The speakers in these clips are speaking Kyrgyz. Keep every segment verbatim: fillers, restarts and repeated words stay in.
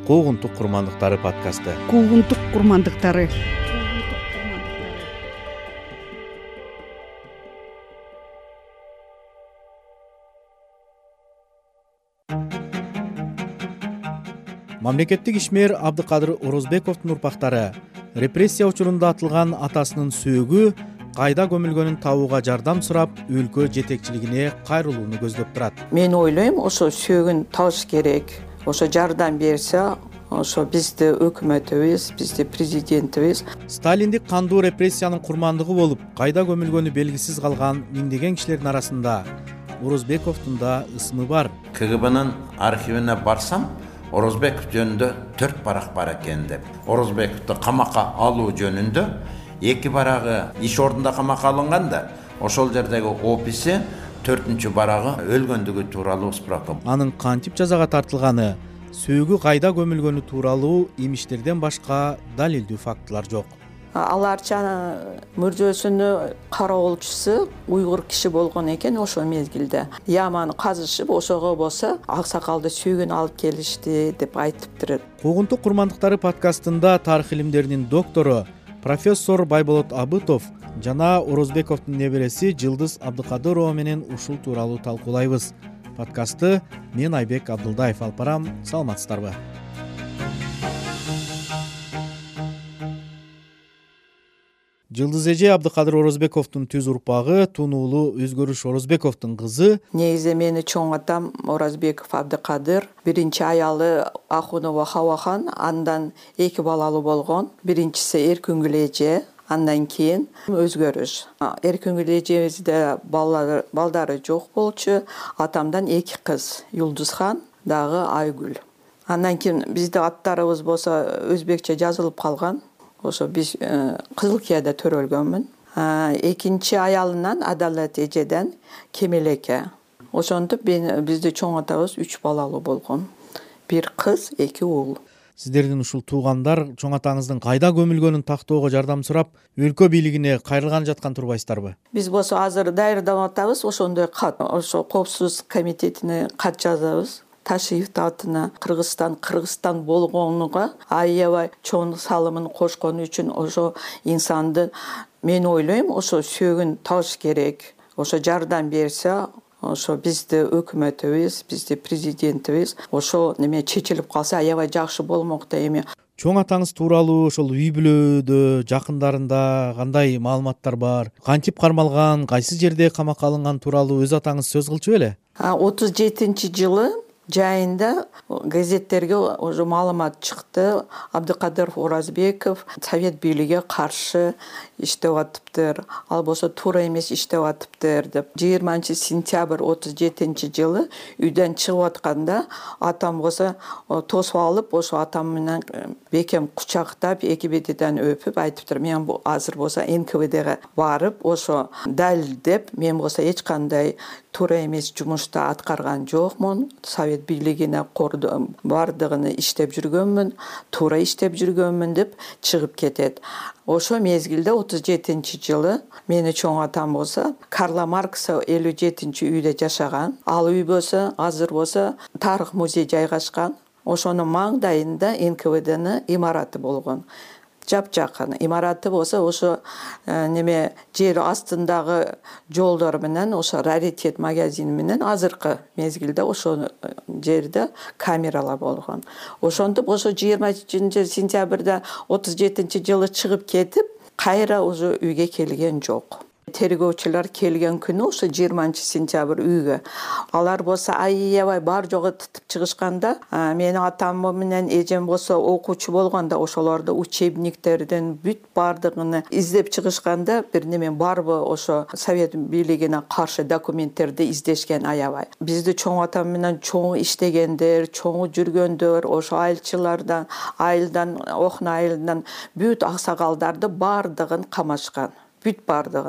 Куугунтук курмандыктары подкасты. Куугунтук курмандыктары. Мамлекеттик ишмер Абдыкадыр Орозбековдун урпактары репрессия учурунда атылган атасынын сөөгү кайда көмүлгөнүн табууга жардам сурап, өлкө жетекчилигине кайрылууну көздөп турат. Мен ойлойм, ошо сөөгүн табыш керек. Ошо жардам берсе, ошо бизди өкмөтүбүз, бизди президентибиз. Сталиндик кандуу репрессиянын курмандыгы болуп, кайда көмүлгөнү белгисиз калган миңдеген кишилердин арасында Орозбековдун да ысмы бар. КГБнын архивине барсам, Орозбеков жөнүндө төрт барак бар экен деп. Орозбековду камакка алуу жөнүндө эки барагы иш ордунда камакка алынган да, ошол жердеги описи төртүнчү барагы өлгөндүгү тууралуу справка. Анын кантип жазага тартылганы, сөөгү кайда көмүлгөнү тууралуу имиштерден башка далилдүү фактылар жок. Аларча мөржөсүнүн кароолчусу уйгур киши болгон экен ошол мезгилде. Яман казышып, ошого болсо аксакалды сөөгүн алып келишти деп айтыптыр. Куугунтук курмандыктары подкастында тарых илимдеринин доктору профессор Байболот Абытов жана Орозбековдун небереси Жылдыз Абдыкадырова менен ушул тууралуу талкуулайбыз. Подкастты мен Айбек Абдылдаев алып барам. Саламатсыздарбы? Жылдыз эже Абдыкадыр Орозбековдун түз урпагы, тунуулуу Өзгөрүш Орозбековдун кызы. Негизи мени чоң атам Орозбеков Абдыкадыр. Биринчи аялы Ахунова Хавахан, андан эки балалуу болгон. Биринчиси Эркүнгүл эже, андан кийин Өзгөрүш. Эркүнгүл эжебизде балдары балдары жок болчу. Атамдан эки кыз, Юлдузхан дагы Айгүл. Андан кийин биздин аттарыбыз болсо өзбекче жазылып калган. Ошо биз Кызылкияда төрөлгөнмүн. Экинчи аялынан Адалет эжеден Кемелеке. Ошентип бизди чоң атабыз үч балалуу болгон. Бир кыз, эки уул. Сиздердин ушул туугандар чоң атаңыздын кайда көмүлгөнүн тактоого жардам сурап, өлкө бийлигине кайрылган жаткан турбайсыздарбы? Биз болсо азыр даярдап атабыз, ошондой кат, ошо коопсуз комитетине кат жазабыз. Ташиевдин атына Кыргызстан Кыргызстан болгонуга аябай чоң салымын кошкону үчүн ошо инсанды мен ойлойм, ошо сөөгүн табыш керек. Ошо жардам берсе, ошо бизди өкмөтүбүз, бизди президентибиз ошо неме чечилип калса аябай жакшы болмок да эми. Чоң атаңыз тууралуу ошол үй бүлөдө, жакындарында кандай маалыматтар бар? Кантип кармалган, кайсы жерде камакка алынган тууралуу өз атаңыз сөз кылчу беле? отуз жетинчи жылы жайында газеттерге уже маалымат чыкты. Абдыкадыр Орозбеков совет бийлиге каршы иштеп атыптыр. Ал болсо туура эмес иштеп атыптыр деп. жыйырманчы сентябрь отуз жетинчи жылы үйдөн чыгып атканда атам болсо тосуп алып, ошо атам менен бекем кучактап, эки бетиден өпүп айтыптыр. Мен бу азыр болсо эн ка вэ дге барып, ошо далилдеп, мен болсо эч кандай туура эмес жумушту аткарган жокмун. Совет бийлигине бардыгын иштеп жүргөнмүн, туура иштеп жүргөнмүн деп чыгып кетет. Ошо мезгилде отуз жетинчи жылы мени чоң атам болсо Карла Маркс элүү жетинчи үйдө жашаган. Ал үй болсо азыр болсо тарых музей жайгашкан. Ошонун маңдайында эн ка вэ дин имараты болгон. Жап-жакын имараты болсо ошо неме жер астындагы жолдор менен, ошо раритет магазин менен азыркы мезгилде ошо жерде камералар болгон. Ошентип ошо жыйырманчы сентябрда отуз жетинчи жылы чыгып кетип, кайра уже үйгө келген жок. Тергөөчүлөр келген күнү ошо жыйырманчы сентябрь үйгө. Алар болсо аябай бар жогу тытып чыгышканда, менин атам менен эжем болсо окуучу болгондо ошолорду учебниктерден бүт бардыгын издеп чыгышканда, бир неме барбы ошо совет бийлигине каршы документтерди издешкен аябай. Бизди чоң атам менен чоң иштегендер, чоң жүргөндөр, ошо айылчылардан, айылдан, окна айылдан бүт аксакалдарды бардыгын камашкан. Бүт бардыгын.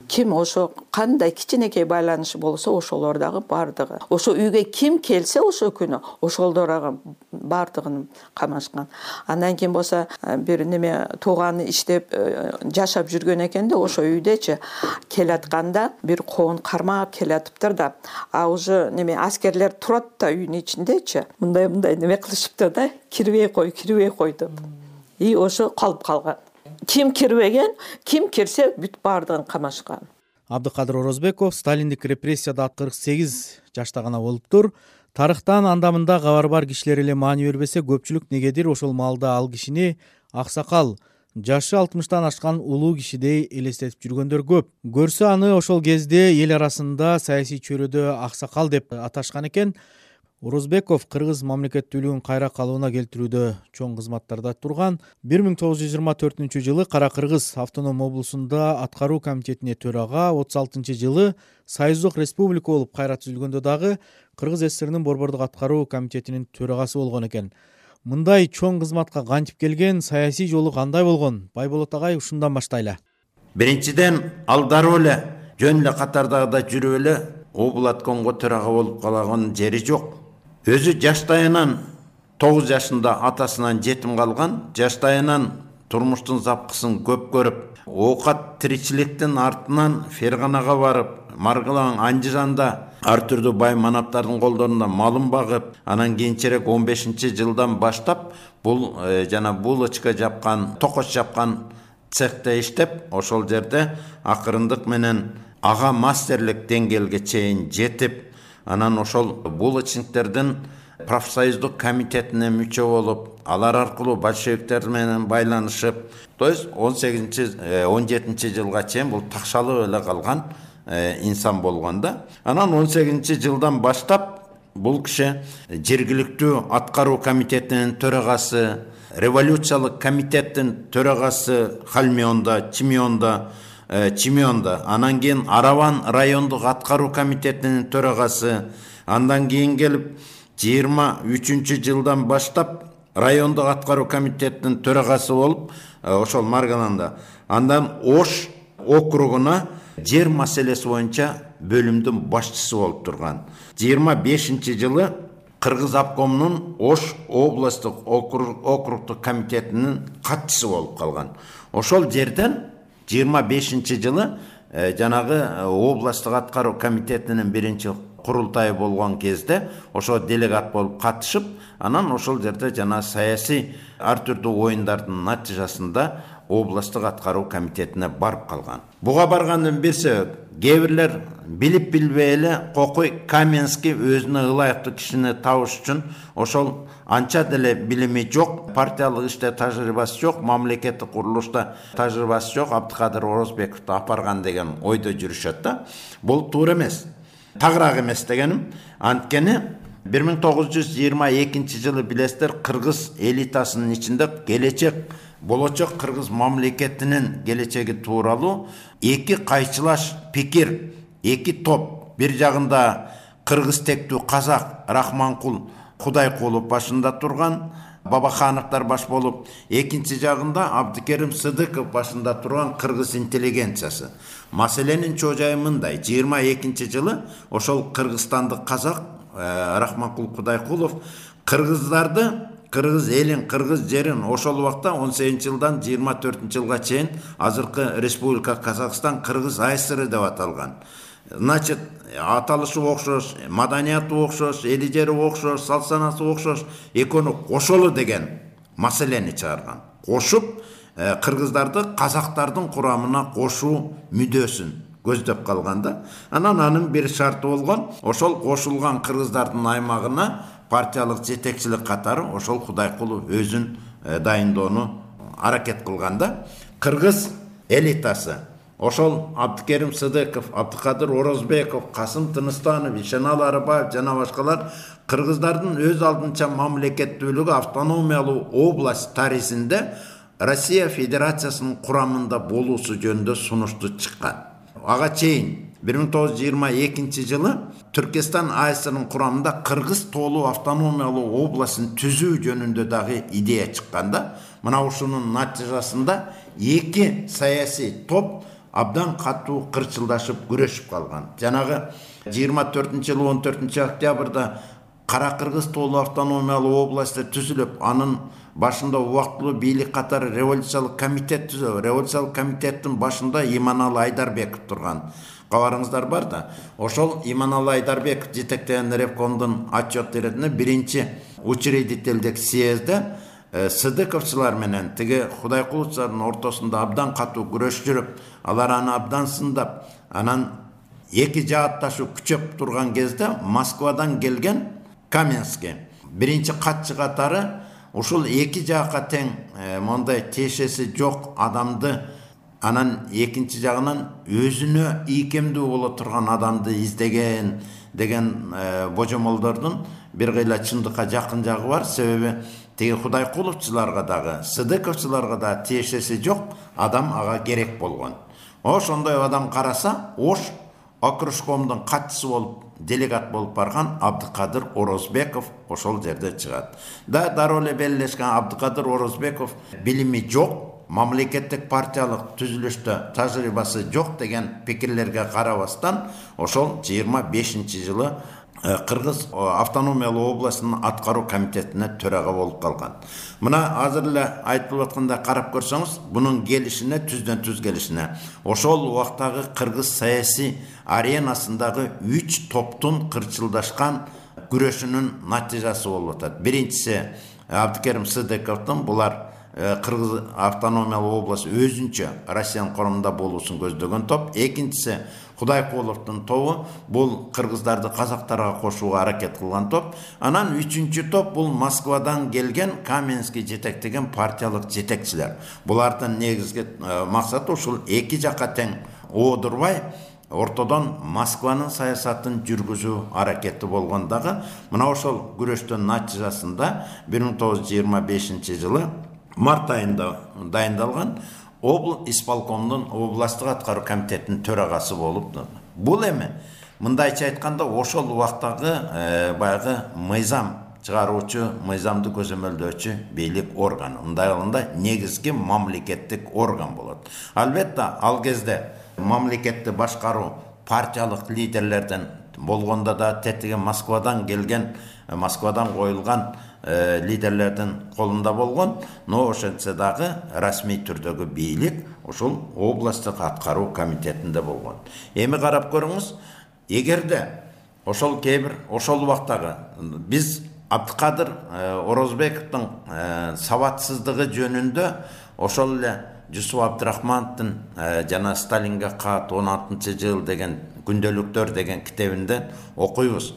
ким ошо кандай кичинекей байланышы болсо ошолордагы бардыгы, ошо үйгө ким келсе ошо күнү ошолдорго бардыгын камашкан. Андан кийин болсо бир неме тууганы иштеп жашап жүргөн экен да, ошо үйдөчү келатканда бир коон кармап келатыптыр да, а уже неме аскерлер турат да үйдүн ичиндечи, мындай мындай неме кылышыптыр да, кирбей кой, кирбей кой деп. И ошо калып калган. Ким кирбеген, ким кирсе бүт бардыгын камашкан. Абдыкадыр Орозбеков сталиндик репрессияда кырк сегиз жашта гана болуптур. Тарыхтан анда-мында кабар бар кишилер эле маани бербесе, көпчүлүк негедир ошол маалда ал кишини аксакал, жашы алтымыштан ашкан улуу кишидей элестетип жүргөндөр көп. Көрсө аны ошол кезде эл арасында саясий чөйрөдө аксакал деп аташкан экен. Орозбеков кыргыз мамлекеттүүлүгүн кайра калыбына келтирүүдө чоң кызматтарда турган. бир миң тогуз жүз жыйырма төртүнчү жылы Кара Кыргыз автоном облусунда аткаруу комитетине төрага, отуз алтынчы жылы Союздук республика болуп кайра түзүлгөндө дагы Кыргыз СССРнин борбордук аткаруу комитетинин төрагасы болгон экен. Мындай чоң кызматка кантип келген, саясий жолу кандай болгон? Байболот агай, ушундан баштайлы. Биринчиден, ал дароо эле жөн эле катардагыда жүрүп эле облаткомго төрага болуп калаган жери жок. Өзү жаштайынан тогуз жашында атасынан жетим калган, жаштайынан турмуштун запкысын көп көрүп, оокат тиричиликтин артынан Ферганага барып, Маргалаң Анжиранда ар түрдүү бай манаптардын колдорунда малын багып, анан кийинчерээк он бешинчи жылдан баштап бул жана булочка жапкан, токоч жапкан цехте иштеп, ошол жерде акырындык менен ага мастерлик деңгээлге чейин жетип, анан ошол булочниктердин профсоюздук комитетине мүчө болуп, алар аркылуу большевиктер менен байланышып, то есть он сегизинчи он жетинчи жылга чейин бул такшалып эле калган инсан болгон да. Анан он сегизинчи жылдан баштап бул киши жергиликтүү аткаруу комитетинин төрагасы, революциялык комитеттин төрагасы Халмионда, Чимионда, Чимионда, анан кийин Араван райондук аткаруу комитетинин төрагасы, андан кийин келип жыйырма үчүнчү жылдан баштап райондук аткаруу комитетинин төрагасы болуп, ошол Маргаланда, андан Ош округуна жер маселеси боюнча бөлүмдүн башчысы болуп турган. жыйырма бешинчи жылы Кыргыз обкомунун Ош областтык округдук комитетинин катчысы болуп калган. Ошол жерден жыйырма бешинчи жылы жанагы областтык аткаруу комитетинин биринчи курултайы болгон кезде ошо делегат болуп катышып, анан ошол жерде жана саясий ар түрдүү оюндардын натыйжасында областтык аткаруу комитетине барып калган. Буга баргандан берсе, кээ бирлер билип билбей эле Кокуй Каменский өзүнө ылайыктуу кишини табыш үчүн ошол анча деле билими жок, партиялык иште тажрыйбасы жок, мамлекеттик курулушта тажрыйбасы жок Абдыкадыр Орозбековду апарган деген ойдо жүрүшөт да. Бул туура эмес. Тагыраак эмес дегеним, анткени бир миң тогуз жүз жыйырма экинчи жылы билесиздер, кыргыз элитасынын ичинде келечек болочок кыргыз мамлекетинин келечеги тууралуу эки кайчылаш пикир, эки топ. Бир жагында кыргыз тектүү казак Рахманкул Кудайкулов башында турган, Бабахановдор баш болуп, экинчи жагында Абдыкерим Сыдыков башында турган кыргыз интеллигенциясы. Маселенин чожайы мындай: жыйырма экинчи жылы ошол кыргызстандык казак Рахманкул Кудайкулов кыргыздарды, кыргыз элин, кыргыз жерин ошол убакта он сегизинчи жылдан жыйырма төртүнчү жылга чейин азыркы Республика Казакстан Кыргыз АСР деп аталган. Значит, аталышы окшош, маданияты окшош, эли жери окшош, салт-санасы окшош, экөөнү кошолу деген маселени чыгарган. Кошуп, кыргыздарды казактардын курамына кошуу мүдөөсүн көздөп калганда, анан анын бир шарты болгон, ошол кошулган кыргыздардын аймагына партиялык жетекчилик катары ошол Кудайкулов өзүн дайындоону аракет кылганда, кыргыз элитасы ошол Абдыкерим Сыдыков, Абдыкадыр Орозбеков, Касым Тыныстанов, Ишенал Арыбаев жана башкалар кыргыздардын өз алдынча мамлекеттүүлүгү автономиялуу область тарихинде Россия Федерациясынын курамында болуусу жөнүндө сунушту чыккан. Ага чейин бир миң тогуз жүз жыйырма экинчи жылы Түркистан АСРнын курамында Кыргыз тоолуу автономиялуу областын түзүү жөнүндө дагы идея чыкканда, мына ушунун натыйжасында эки саясий топ абдан катуу кырчылдашып күрөшүп калган. Жанагы жыйырма төртүнчү жылы он төртүнчү октябрда Кара Кыргыз тоолуу автономиялуу областы түзүлүп, анын башында убактылуу бийлик катары революциялык комитет түзүлүп, революциялык комитеттин башында Иманалы Айдарбеков турган. Кабарыңыздар бар да. Ошол Иманалы Айдарбеков жетектеген ревкомдун отчет иретине биринчи учредительдик съезде Сыдыковчулар менен тиги Кудайкуловчулардын ортосунда абдан катуу күрөш жүрүп, алар аны абдан сындап, анан эки жаатташуу күчөп турган кезде Москвадан келген Каменский биринчи катчы катары ушул эки жакка тең мондай тиешеси жок адамды, анан экинчи жагынан өзүнө ийкемдүү боло турган адамды издеген деген божомолдордун бир кыйла чындыкка жакын жагы бар. Себеби тиги Кудайкуловчуларга дагы, Сыдыковчуларга да тиешеси жок адам ага керек болгон. Ошондой адам караса, Ош окружкомдун катчысы болуп, делегат болуп барган Абдыкадыр Орозбеков ошол жерде чыгат. Да дароо эле белгилешкен Абдыкадыр Орозбеков билими жок, мамлекеттик партиялык түзүлүштө тажрыйбасы жок деген пикирлерге карабастан ошол жыйырма бешинчи жылы Кыргыз автономиялуу областынын аткаруу комитетине төрага болуп калган. Мына азыр эле айтылып аткандай карап көрсөңүз, бунун келишине, түздөн түз келишине ошол убактагы кыргыз саясий аренасындагы үч топтун кырчылдашкан күрөшүнүн натыйжасы болуп атат. Биринчиси Абдыкерим Сыдыковдун, булар Кыргыз автономиялуу область өзүнчө Россиянын коомунда болуусун көздөгөн топ. Экинчиси Кудайкуловдун тобу, бул кыргыздарды казактарга кошууга аракет кылган топ. Анан үчүнчү топ бул Москвадан келген Каменский жетектеген партиялык жетекчилер. Булардын негизги максаты ушул эки жакка тең оодурбай, ортодон Москванын саясатын жүргүзүү аракети болгондагы мына ошол күрөштүн натыйжасында бир миң тогуз жүз жыйырма бешинчи жылы март айында дайындалган Обл исполкомдун областтык аткаруу комитетинин төрагасы болуп. Бул эми мындайча айтканда ошол убактагы баягы мыйзам чыгаруучу, мыйзамды көзөмөлдөөчү бийлик органы. Мындай кылганда негизги мамлекеттик орган болот. Албетте ал кезде мамлекетти башкаруу партиялык лидерлерден болгондо да тетиги Москвадан келген, Москвадан коюлган лидерлердин колунда болгон, но ошентсе дагы расмий түрдөгү бийлик ошол областтык аткаруу комитетинде болгон. Эми карап көрүңүз, эгерде ошол кээ бир ошол убактагы биз Абдыкадыр Орозбековдун сабатсыздыгы жөнүндө ошол эле Жусуп Абдрахмановдун жана Сталинге кат он алтынчы жыл деген күндөлүктөр деген китебинде окуйбуз.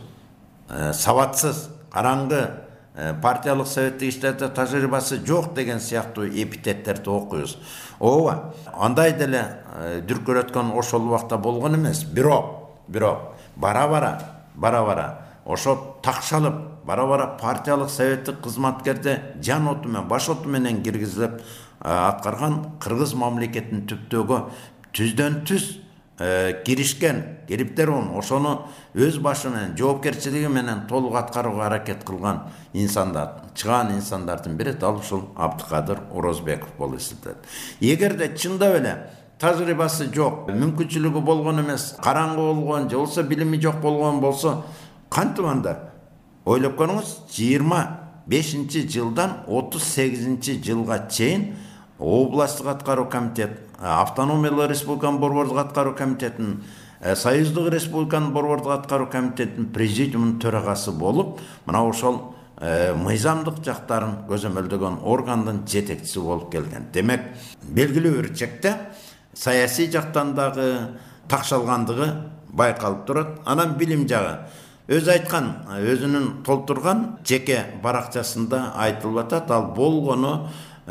Сабатсыз, караңгы, партиялык советтик иштерде тажрыйбасы жок деген сыяктуу эпитеттерди окуйбуз. Ооба, андай деле дүркүрөткөн ошол убакта болгон эмес. Бирок, бирок бара-бара, бара-бара ошо такшалып, бара-бара партиялык советтик кызматкерди жан оту менен, баш оту менен киргизилип аткарган кыргыз мамлекетинин түптөгү түздөн түз киришкен, кириптер он ошону өз башы менен, жоопкерчилиги менен толук аткарууга аракет кылган инсандар, чыган инсандардын бири дал ушул Абдыкадыр Орозбеков болуп эсептелет. Эгерде чындап эле тажрыйбасы жок, мүмкүнчүлүгү болгон эмес, караңгы болгон, же болбосо билими жок болгон болсо, кантип анда? Ойлоп көрүңүз, жыйырма бешинчи жылдан отуз сегизинчи жылга чейин областтык аткаруу комитет, автономиялуу республиканын борбордук аткаруу комитетинин, союздук республиканын борбордук аткаруу комитетинин президиумунун төрагасы болуп, мына ошол мыйзамдык жактарын көзөмөлдөгөн органдын жетекчиси болуп келген. Демек, белгилүү бир чекте саясий жактан дагы такшалгандыгы байкалып турат. Анан билим жагы өз айткан, өзүнүн толтурган жеке баракчасында айтылып атат. Ал болгону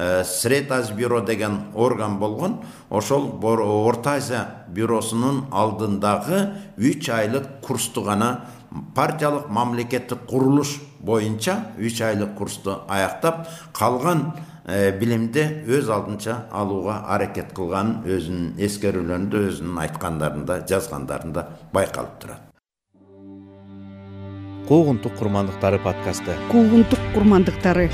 Сред Азия бюро деген орган болгон. Ошол Орто Азия бюросунун алдындагы үч айлык курсту гана партиялык мамлекеттик курулуш боюнча үч айлык курсту аяктап, калган билимди өз алдынча алууга аракет кылганын өзүнүн эскерүүлөрүндө, өзүнүн айткандарында, жазгандарында байкалып турат. Куугунтук курмандыктары подкасты. Куугунтук курмандыктары.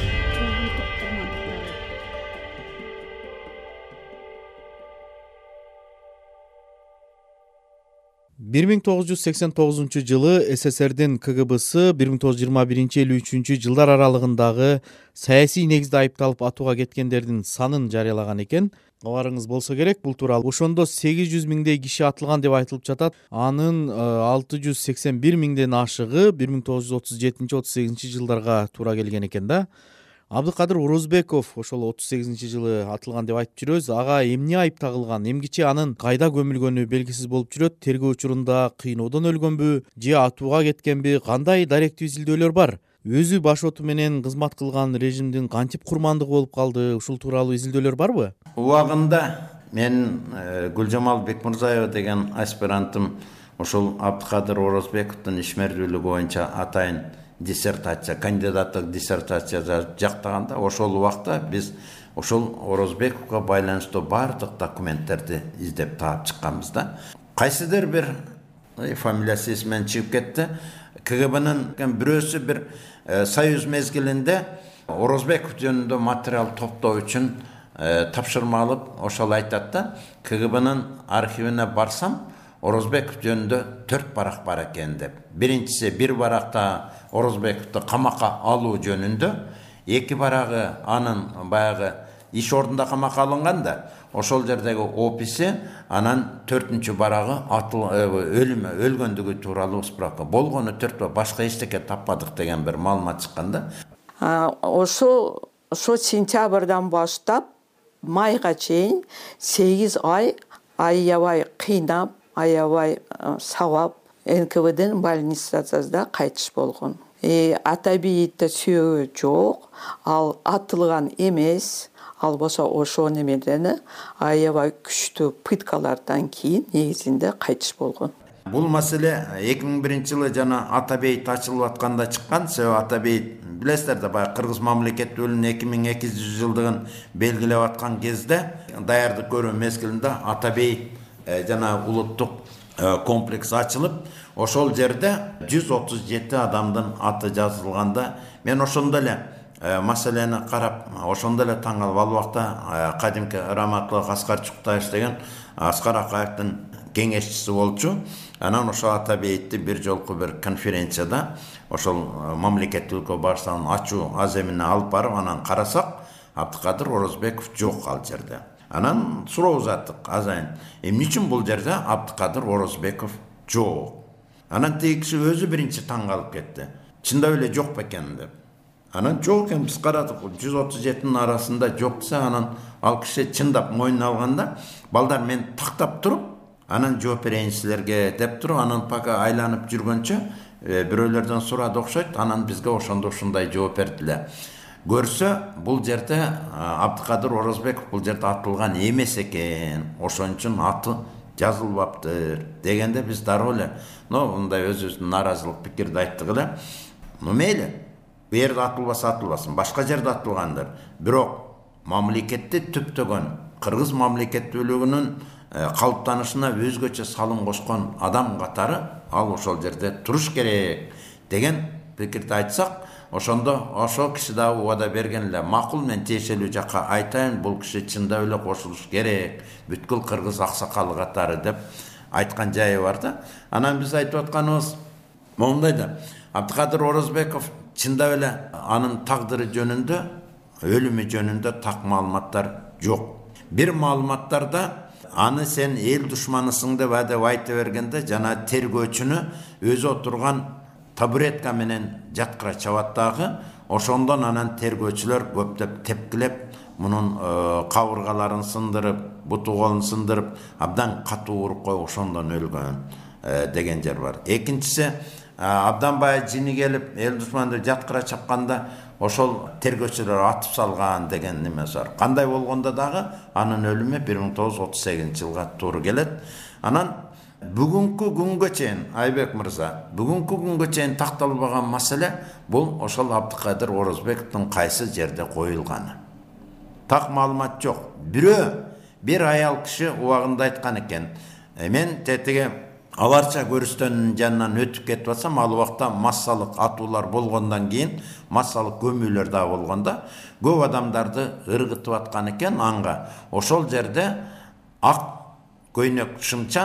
бир миң тогуз жүз сексен тогузунчу жылы СССРдин КГБсы бир миң тогуз жүз жыйырма биринчи элүү үчүнчү жылдар аралыгындагы саясий негизде айыпталып атууга кеткендердин санын жарыялаган экен. Кабарыңыз болсо керек бул тууралуу. Ошондо сегиз жүз миңдей киши атылган деп айтылып жатат. Анын алты жүз сексен бир миңден ашыгы бир миң тогуз жүз отуз жетинчи отуз сегизинчи жылдарга туура келген экен да. Абдыкадыр Орозбеков ошол отуз сегизинчи жылы атылган деп айтып жүрөбүз. Ага эмне айып тагылган, эмгиче анын кайда көмүлгөнү белгисиз болуп жүрөт. Тергөө учурунда кыйноодон өлгөнбү же атууга кеткенби, кандай даректүү изилдөөлөр бар? Өзү башоту менен кызмат кылган режимдин кантип курмандыгы болуп калды? Ушул тууралуу изилдөөлөр барбы? Убагында мен Гүлжамал Бекмурзаева деген аспирантым ошол Абдыкадыр Орозбековдун ишмердүүлүгү боюнча атайын диссертация, кандидаттык диссертация жактаганда ошол убакта биз ошол Орозбековго байланыштуу баардык документтерди издеп таап чыкканбыз да. Кайсыдыр бир фамилиясы эсимден чыгып кетти. КГБнын бирөөсү бир союз мезгилинде Орозбеков жөнүндө материал топтоо үчүн тапшырма алып, ошол айтат да, КГБнын архивине барсам, Орозбеков жөнүндө төрт барак бар экен деп. Биринчиси бир баракта Орозбековду камакка алуу жөнүндө, эки барагы анын баягы иш ордунда камакка алынганда, ошол жердеги описи, анан төртүнчү барагы атыл өлүмү, өлгөндүгү тууралуу справка. Болгону төрт, башка эчтеке таппадык деген бир маалымат чыкканда. Ошо ошо сентябрдан баштап майга чейин сегиз ай аябай кыйнап, аябай сабап НКВдин больницасында кайтыш болгон. Атабийтте сүйөгү жок, ал атылган эмес. Ал болсо ошо немеден аябай күчтүү пыткалардан кийин негизинде кайтыш болгон. Бул маселе эки миң биринчи жылы жана Атабейт ачылып атканда чыккан. Себеби Атабейт билесиздер да, баягы кыргыз мамлекеттүүлүгүнүн эки миң эки жүз жылдыгын белгилеп аткан кезде, даярдык көрүү мезгилинде Атабейт жана улуттук комплекс ачылып, ошол жерде жүз отуз жети адамдын аты жазылганда, мен ошондо эле маселени карап, ошондо эле таң калып, ал убакта кадимки раматтуулук Аскар Чуктаев деген Аскар Акаевдин кеңешчиси болчу. Анан ошол Атабейтти бир жолку бир конференцияда ошол мамлекеттүүлүккө барсам ачуу аземине алып барып, анан карасак, Абдыкадыр Орозбеков жок ал жерде. Анан суроо узаттык азайын. Эмне үчүн бул жерде Абдыкадыр Орозбеков жок? Анан теги киши өзү биринчи таң калып кетти. Чындап эле жок бекен деп. Анан жок экен, биз карадык, жүз отуз жетинин арасында жок десе, анан ал киши чындап мойнуна алганда, балдар мен тактап туруп, анан жооп берейин силерге деп туруп, анан пока айланып жүргөнчө бирөөлөрдөн сурады окшойт, анан бизге ошондо ушундай жооп бердилер. Көрсө, бул жерде Абдыкадыр Орозбеков бул жерде атылган эмес экен, ошон үчүн аты жазылбаптыр дегенде биз дароо эле, но мындай өзүбүздүн нааразылык пикирди айттык эле. Ну мейли, бу жерде атылбаса атылбасын, башка жерде атылгандыр. Бирок мамлекетти түптөгөн, кыргыз мамлекеттүүлүгүнүн калыптанышына өзгөчө салым кошкон адам катары ал ошол жерде туруш керек деген пикирди айтсак, ошондо ошол киши да убада берген эле, макул, мен тиешелүү жакка айтайын, бул киши чындап эле кошулуш керек, бүткүл кыргыз аксакалы катары деп айткан жайы бар да. Анан биз айтып атканыбыз мондай да, Абдыкадыр Орозбеков чындап эле анын тагдыры жөнүндө, өлүмү жөнүндө так маалыматтар жок. Бир маалыматтарда аны сен эл душманысың деп адеп айта бергенде, жана тергөөчүнү өзү отурган табуретка менен жаткыра чабат дагы, ошондон анан тергөөчүлөр көптөп тепкилеп, мунун кабыргаларын сындырып, буту колун сындырып, абдан катуу уруп коюп, ошондон өлгөн деген жер бар. Экинчиси, абдан бая жини келип, эл душманды жаткыра чапканда, ошол тергөөчүлөр атып салган деген немеси бар. Кандай болгондо дагы анын өлүмү бир миң тогуз жүз отуз сегизинчи жылга туура келет. Анан бүгүнкү күнгө чейин, Айбек мырза, бүгүнкү күнгө чейин такталбаган маселе бул ошол Абдыкадыр Орозбековдун кайсы жерде коюлганы. Так маалымат жок. Бирөө бир аял киши убагында айткан экен. Мен тетиге аларча көрүстөнүн жанынан өтүп кетип атсам, ал убакта массалык атуулар болгондон кийин, массалык көмүүлөр да болгондо, көп адамдарды ыргытып аткан экен анга. Ошол жерде ак көйнөк шымчан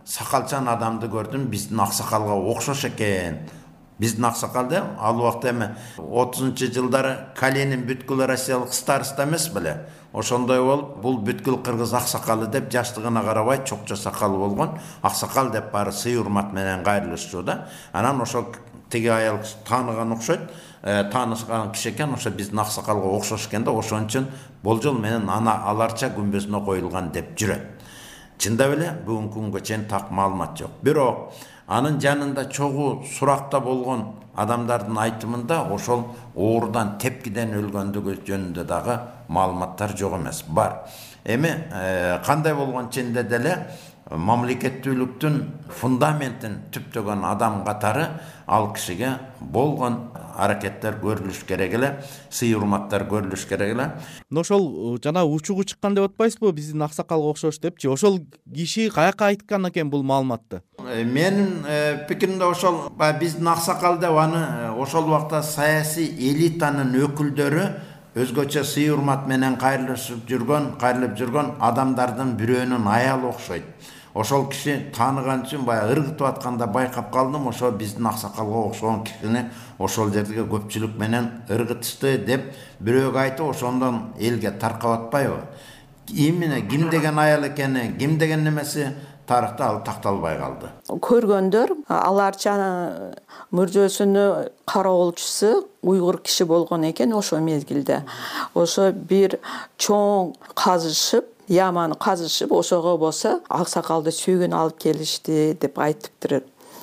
сакалчан адамды көрдүм, биздин аксакалга окшош экен. Биздин аксакалды ал убакта эми отузунчу жылдары Калинин бүткүл Россиялык староста эмес беле. Ошондой болуп, бул бүткүл кыргыз аксакалы деп жаштыгына карабай чокчо сакалы болгон, аксакал деп баары сый урмат менен кайрылышчу да. Анан ошо тиги аял тааныган окшойт, таанышкан киши экен, ошо биздин аксакалга окшош экен да, ошон үчүн болжол менен ана аларча күмбөзүнө коюлган деп жүрөт. Чындап эле бүгүнкү күнгө чейин так маалымат жок. Бирок анын жанында чогуу суракта болгон адамдардын айтымында ошол оорудан тепкиден өлгөндүгү жөнүндө дагы маалыматтар жок эмес, бар. Эми кандай болгон ченде деле мамлекеттүүлүктүн фундаментин түптөгөн адам катары ал кишиге болгон аракеттер көрүлүш керек эле, сый урматтар көрүлүш керек эле. Ошол жана учугу чыккан деп атпайсызбы, биздин аксакалга окшош депчи? Ошол киши каяка айткан экен бул маалыматты? Менин пикиримде ошол биздин аксакал деп аны ошол убакта саясий элитанын өкүлдөрү өзгөчө сый урмат менен кайрылышып жүргөн, кайрылып жүргөн адамдардын бирөөнүн аялы окшойт. Ошол киши тааныган үчүн баягы ыргытып атканда байкап калдым, ошо биздин аксакалга окшогон кишини ошол жерге көпчүлүк менен ыргытышты деп бирөөгө айтып, ошондон элге таркап атпайбы? Именно ким деген аял экени, ким деген немеси тарыхта ал такталбай калды. Көргөндөр аларча мүрзөсүнө кароолчусу уйгур киши болгон экен ошо мезгилде. Ошо бир чоң казышып, яманы казышып, ошого болсо аксакалды сүйгөн алып келишти деп айтыптыр.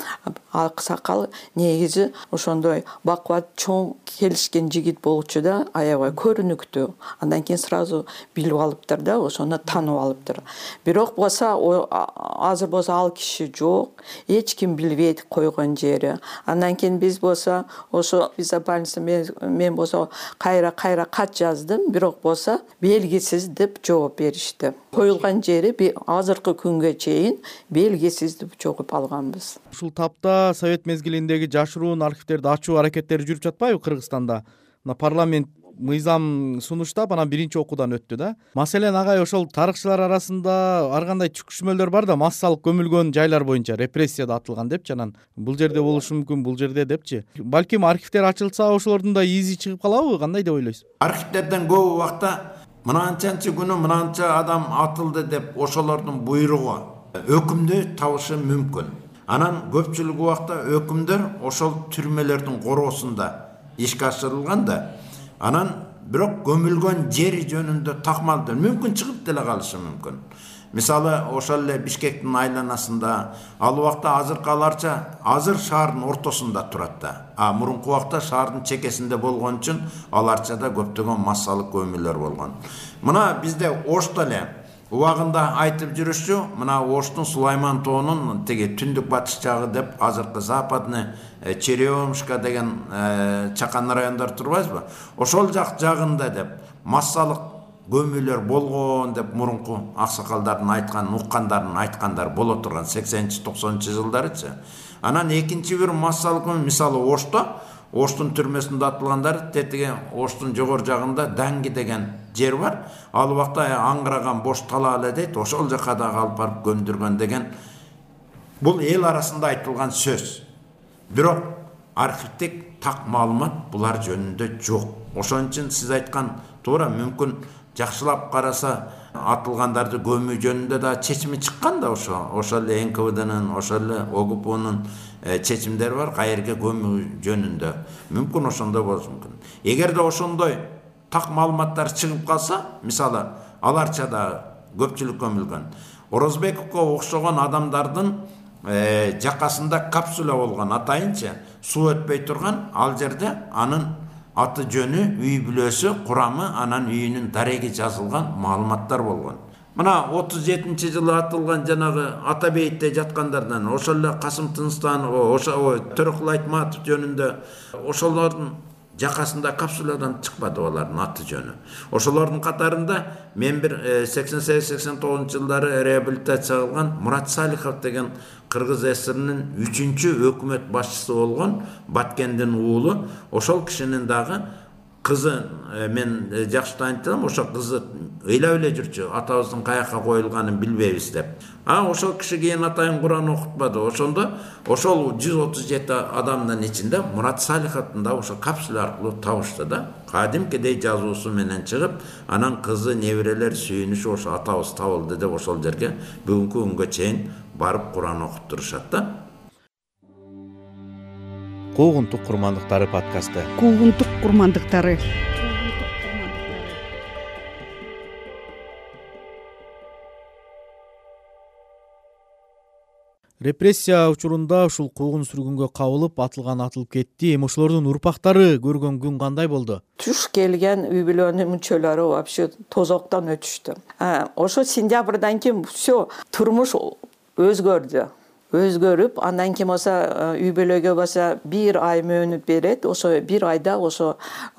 Аксакал негизи ошондой бакубат чоң келишкен жигит болчу да, аябай көрүнүктүү. Андан кийин сразу билип алыптыр да, ошону таанып алыптыр. Бирок болсо азыр болсо ал киши жок, эч ким билбейт койгон жери. Андан кийин биз болсо ошо биз больница мен болсо кайра кайра кат жаздым, бирок болсо белгисиз деп жооп беришти. Коюлган жери азыркы күнгө чейин белгисиз деп жооп алганбыз. Ушул тапта совет мезгилиндеги жашыруун архивтерди ачуу аракеттери жүрүп жатпайбы Кыргызстанда? Парламент мыйзам сунуштап, анан биринчи окуудан өттү да. Маселен, агай, ошол тарыхчылар арасында ар кандай чүкүшмөлөр бар да, массалык көмүлгөн жайлар боюнча репрессияда атылган депчи, анан бул жерде болушу мүмкүн, бул жерде депчи. Балким архивтер ачылса, ошолордун да изи чыгып калабы? Кандай деп ойлойсуз? Архивтерден көп убакта мынанчанчы күнү мынанча адам атылды деп ошолордун буйругу өкүмдү табышы мүмкүн. Анан көпчүлүк убакта өкүмдөр ошол түрмөлөрдүн короосунда ишке ашырылган да. Анан бирок көмүлгөн жери жөнүндө такмалдыр мүмкүн чыгып деле калышы мүмкүн. Мисалы, ошол эле Бишкектин айланасында ал убакта азыркы аларча азыр шаардын ортосунда турат да. А мурунку убакта шаардын чекесинде болгон үчүн аларчада көптөгөн массалык көмүлөр болгон. Мына бизде Ошто эле убагында айтып жүрүшчү, мына Оштун Сулайман тоонун теги түндүк батыш жагы деп азыркы западный Черемушка деген чакан райондор турбайсызбы? Ошол жак жагында деп массалык көмүлөр болгон деп мурунку аксакалдардын айткан, уккандардын айткандар боло турган сексенинчи токсонунчу жылдарычы. Анан экинчи бир массалык мисалы Ошто, Оштун түрмөсүндө атылгандар, тетиги Оштун жогор жагында Данги деген жер бар. Ал убакта аңгыраган бош талаа эле дейт, ошол жака дагы алып барып көмдүргөн деген бул эл арасында айтылган сөз. Бирок архивдик так маалымат булар жөнүндө жок. Ошон үчүн сиз айткан туура, мүмкүн жакшылап караса атылгандарды көмүү жөнүндө да чечими чыккан да, ошо ошол эле эн ка вэ дэнин, ошол эле о гэ пэ унун чечимдери бар кайерге көмүү жөнүндө. Мүмкүн ошондой болушу мүмкүн. Эгерде ошондой так маалыматтар чыгып калса, мисалы, аларчада көпчүлүк көмүлгөн. Орозбековго окшогон адамдардын жакасында капсула болгон, атайынчы суу өтпөй турган, ал жерде анын аты жөнү, үй бүлөсү, курамы, анан үйүнүн дареги жазылган маалыматтар болгон. Мына отуз жетинчи жылы атылган жанагы Атабейитте жаткандардан, ошол эле Касым Тынстанов, ошо Төрөкул Айтматов жөнүндө ошолордун жакасында капсуладан чыкпады алардын аты жөнү. Ошолордун катарында мен бир сексен сегиз сексен тогузунчу жылдары реабилитация кылган Мурат Салихов деген Кыргыз ССРинин үчүнчү өкмөт башчысы болгон Баткендин уулу, ошол кишинин дагы кызы мен жакшы таанытам, ошо кызы ыйлап эле жүрчү, атабыздын каяка коюлганын билбейбиз деп. А ошол киши кийин атайын Куран окутпады. Ошондо ошол жүз отуз жети адамдын ичинде Мурат Салиховдун да ошо капсула аркылуу табышты да. Кадимкидей жазуусу менен чыгып, анан кызы, неберелер сүйүнүшүп ошо атабыз табылды деп ошол жерге бүгүнкү күнгө чейин барып Куран окуп турушат да. Куугунтук курмандыктары подкасты. Куугунтук курмандыктары. Репрессия учурунда ушул куугун сүргүнгө кабылып, атылган атылып кетти. Эми ошолордун урпактары көргөн күн кандай болду? Туш келген үй бүлөнүн мүчөлөрү вообще тозоктон өтүштү. Ошо сентябрдан кийин все турмуш өзгөрдү. Өзгөрүп, андан кийин болсо үй бүлөгө болсо бир ай мөөнөт берет. Ошо бир айда ошо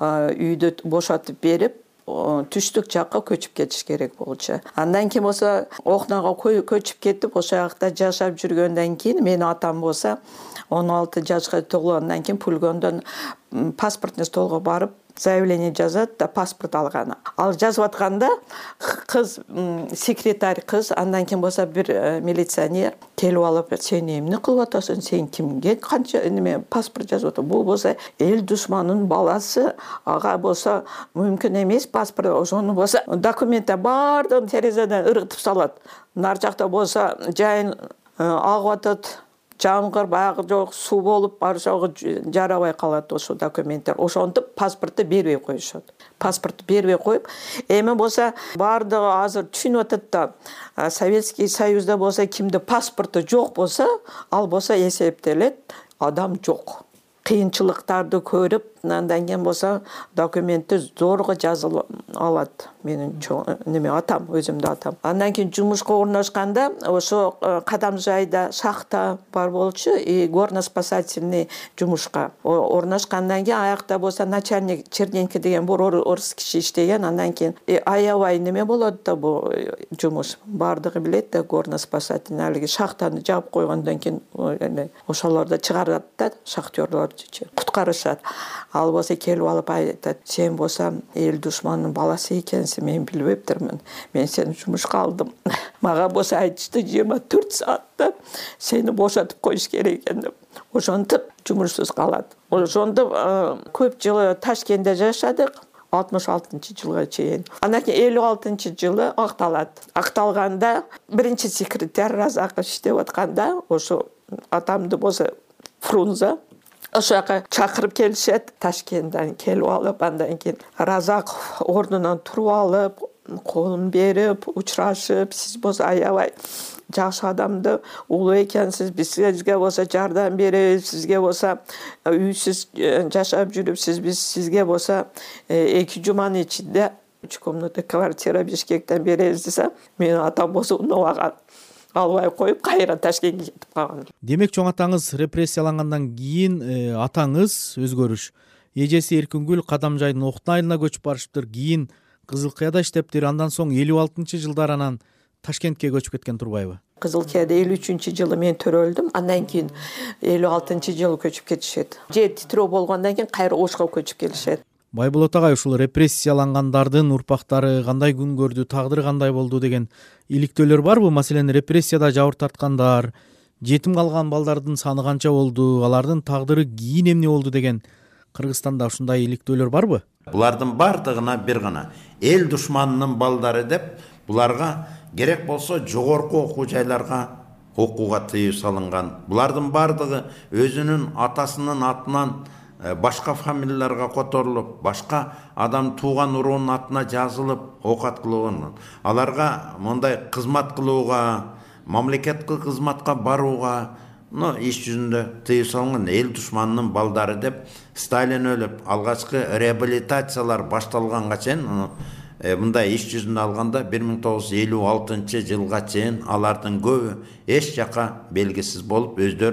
үйдү бошотуп берип, түштүк жакка көчүп кетиш керек болчу. Андан кийин болсо Окнага көчүп кетип, ошол жакта жашап жүргөндөн кийин менин атам болсо он алты жашка толгондон кийин Пулгондон паспортный столго барып заявление жазат да паспорт алган. Ал жазып атканда кыз, секретарь кыз, андан кийин болсо бир милиционер келип алып, сен эмне кылып атасың, сен кимге канча неме паспорт жазып атасың? Бул болсо эл душманынын баласы, ага болсо мүмкүн эмес паспорт. Ошону болсо документтер баардыгын терезеден ыргытып салат. Нар жакта болсо жайын агып атат. Жамгыр баягы жок, суу болуп барышогу жарабай калат ошо документтер. Ошонтип паспортты бербей коюшат. Паспортты бербей коюп, эми болсо баардыгы азыр түшүнүп атат да, Советский Союзда болсо кимде паспорту жок болсо, ал болсо эсептелет адам жок. Кыйынчылыктарды көрүп, андан кийин болсо документти зорго жазылып алат. Менин неме атам, өзүмдүн атам. Андан кийин жумушка орношканда, ошо Кадамжайда шахта бар болчу, и горно-спасательный жумушка орношкандан кийин аякта болсо начальник Черненко деген бир орус киши иштеген. Андан кийин аябай неме болот да бул жумуш. Бардыгы билет да, горно-спасательный алиги шахтаны жаап койгондон кийин ошолорду чыгарат да, шахтерлорду куткарышат. Ал болсо келип алып айтат, сен болсо эл душманынын баласы экенсиң, мен билбептирмин. Мен сени жумушка алдым. Мага болсо айтышты жыйырма төрт саатта сени бошотуп коюш керек экен деп. Ошентип жумушсуз калат. Ошондо көп жыл Ташкентте жашадык. алтымыш алтынчы жылга чейин. Андан кийин элүү алтынчы жылы акталат. Акталганда биринчи секретарь Разаков иштеп атканда, ошо атамды болсо Фрунзе ошо жака чакырып келишет. Ташкенттен келип алып, андан кийин Разаков ордунан туруп алып, колун берип, учурашып, сиз болсо аябай жакшы адамды, улуу экенсиз, биз сизге болсо жардам беребиз, сизге болсо үйсүз жашап жүрүпсүз, биз сизге болсо эки жуманын ичинде үч комната квартира Бишкектен беребиз десе, менин атам болсо унабаган. Албай коюп, кайра Ташкентке кетип калган. Демек, чоң атаңыз репрессиялангандан кийин атаңыз өзгөрүш. Эжеси Эркингүл Кадамжайдын Окна айылына көчүп барышыптыр. Кийин Кызылкыяда иштептир. Андан соң элүү алтынчы жылдар анан Ташкентке көчүп кеткен турбайбы? Кызылкыяда элүү үчүнчү жылы мен төрөлдүм. Андан кийин элүү алтынчы жылы көчүп кетишет. Жер титирөө болгондон кийин кайра Ошко көчүп келишет. Байболот агай, ушул репрессиялангандардын урпактары кандай күн көрдү, тагдыры кандай болду деген иликтөөлөр барбы? Маселен, репрессияда жабыр тарткандар, жетим калган балдардын саны канча болду, алардын тагдыры кийин эмне болду деген Кыргызстанда ушундай иликтөөлөр барбы? Булардын бардыгына бир гана эл душманынын балдары деп, буларга керек болсо жогорку окуу жайларга окууга тыюу салынган. Булардын бардыгы өзүнүн атасынын атынан башка фамилияларга которулуп, башка адам тууган уруунун атына жазылып окат кылган. Аларга мындай кызмат кылууга, мамлекеттик кызматка барууга, но иш жүзүндө тыюу салынган. Эл душманынын балдары деп Сталин өлүп, алгачкы реабилитациялар башталганга чейин, мындай иш жүзүндө алганда бир миң тогуз жүз элүү алтынчы жылга чейин алардын көбү эч жака белгисиз болуп, өздөрүн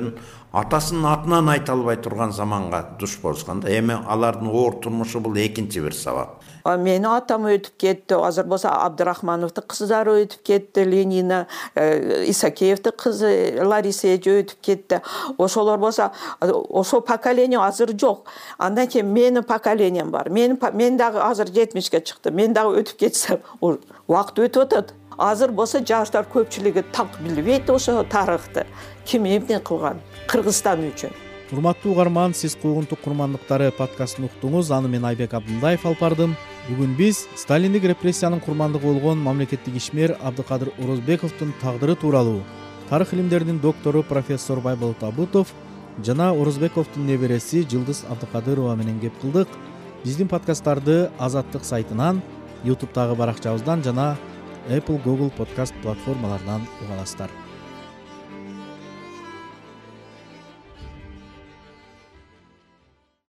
атасынын атынан айта албай турган заманга душ болушкан да. Эми алардын оор турмушу бул экинчи бир сабак. Мени атам өтүп кетти. Азыр болсо Абдрахмановдун кыздары өтүп кетти. Ленина, Исакеевдин кызы Лариса эже өтүп кетти. Ошолор болсо ошол поколение азыр жок. Андан кийин менин поколением бар. Мен мен дагы азыр жетимишке чыкты. Мен дагы өтүп кетсем, убакыт өтүп атат. Азыр болсо жаштар көпчүлүгү так билбейт ошо тарыхты. Ким эмне кылган Кыргызстан үчүн. Урматтуу угарман, сиз куугунтук курмандыктары подкастын уктуңуз. Аны мен Айбек Абдылдаев алып бардым. Бүгүн биз Сталиндик репрессиянын курмандыгы болгон мамлекеттик ишмер Абдыкадыр Орозбековдун тагдыры тууралуу тарых илимдеринин доктору профессор Байболот Абытов жана Орозбековдун небереси Жылдыз Абдыкадырова менен кеп кылдык. Биздин подкасттарды Азаттык сайтынан, YouTube'дагы баракчабыздан жана Apple, Google подкаст платформаларынан уга аласыздар.